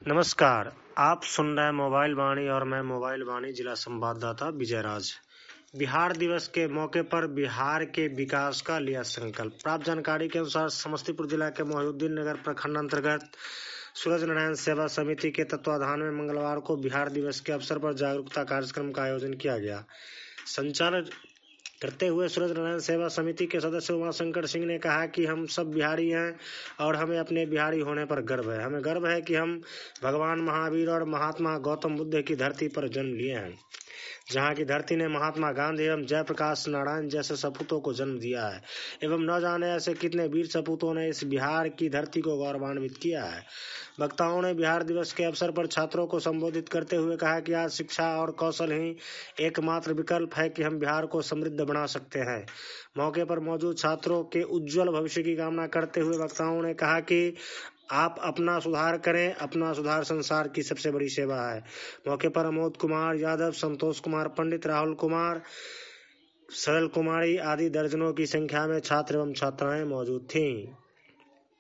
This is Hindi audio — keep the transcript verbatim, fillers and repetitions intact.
नमस्कार, आप सुन रहे हैं मोबाइल वाणी और मैं मोबाइल वाणी जिला संवाददाता विजय राज। बिहार दिवस के मौके पर बिहार के विकास का लिया संकल्प। प्राप्त जानकारी के अनुसार समस्तीपुर जिला के मोहिउद्दीन नगर प्रखंड अंतर्गत सूरज नारायण सेवा समिति के तत्वाधान में मंगलवार को बिहार दिवस के अवसर पर जागरूकता कार्यक्रम का आयोजन किया गया। संचालन करते हुए सूरज नारायण सेवा समिति के सदस्य उमाशंकर सिंह ने कहा कि हम सब बिहारी हैं और हमें अपने बिहारी होने पर गर्व है। हमें गर्व है कि हम भगवान महावीर और महात्मा गौतम बुद्ध की धरती पर जन्म लिए हैं, जहाँ की धरती ने महात्मा गांधी एवं जयप्रकाश नारायण जैसे सपूतों को जन्म दिया है एवं न जाने ऐसे कितने वीर सपूतों ने इस बिहार की धरती को गौरवान्वित किया है। वक्ताओं ने बिहार दिवस के अवसर पर छात्रों को संबोधित करते हुए कहा कि आज शिक्षा और कौशल ही एकमात्र विकल्प है कि हम बिहार को समृद्ध बना सकते हैं। मौके पर मौजूद छात्रों के उज्जवल भविष्य की कामना करते हुए वक्ताओं ने कहा कि आप अपना सुधार करें, अपना सुधार संसार की सबसे बड़ी सेवा है। मौके पर अमोद कुमार यादव, संतोष कुमार पंडित, राहुल कुमार, सरल कुमारी आदि दर्जनों की संख्या में छात्र एवं छात्राएं मौजूद थीं।